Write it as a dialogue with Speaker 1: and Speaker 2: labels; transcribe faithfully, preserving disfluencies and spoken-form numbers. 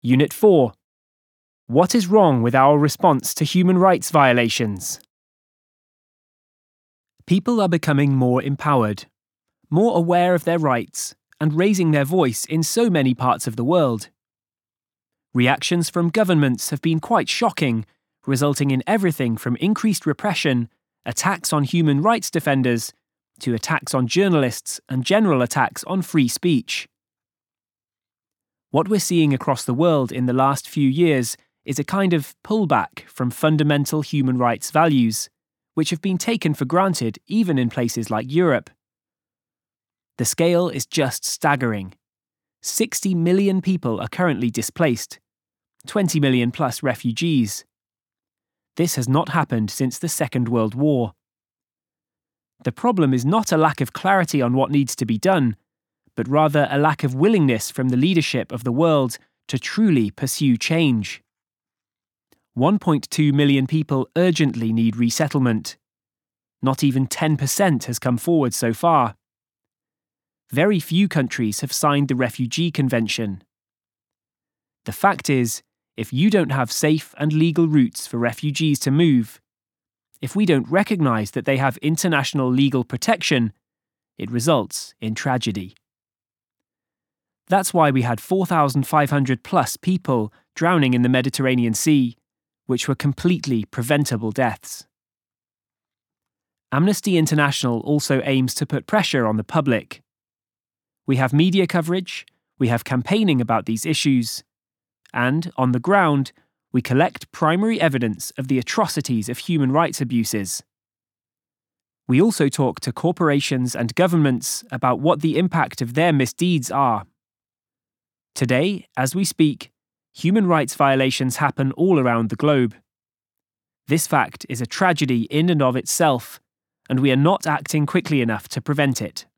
Speaker 1: Unit four. What is wrong with our response to human rights violations? People are becoming more empowered, more aware of their rights, and raising their voice in so many parts of the world. Reactions from governments have been quite shocking, resulting in everything from increased repression, attacks on human rights defenders, to attacks on journalists and general attacks on free speech. What we're seeing across the world in the last few years is a kind of pullback from fundamental human rights values, which have been taken for granted even in places like Europe. The scale is just staggering. sixty million people are currently displaced, twenty million plus refugees. This has not happened since the Second World War. The problem is not a lack of clarity on what needs to be done, but rather a lack of willingness from the leadership of the world to truly pursue change. one point two million people urgently need resettlement. Not even ten percent has come forward so far. Very few countries have signed the Refugee Convention. The fact is, if you don't have safe and legal routes for refugees to move, if we don't recognise that they have international legal protection, it results in tragedy. That's why we had four thousand five hundred plus people drowning in the Mediterranean Sea, which were completely preventable deaths. Amnesty International also aims to put pressure on the public. We have media coverage, we have campaigning about these issues, and, on the ground, we collect primary evidence of the atrocities of human rights abuses. We also talk to corporations and governments about what the impact of their misdeeds are. Today, as we speak, human rights violations happen all around the globe. This fact is a tragedy in and of itself, and we are not acting quickly enough to prevent it.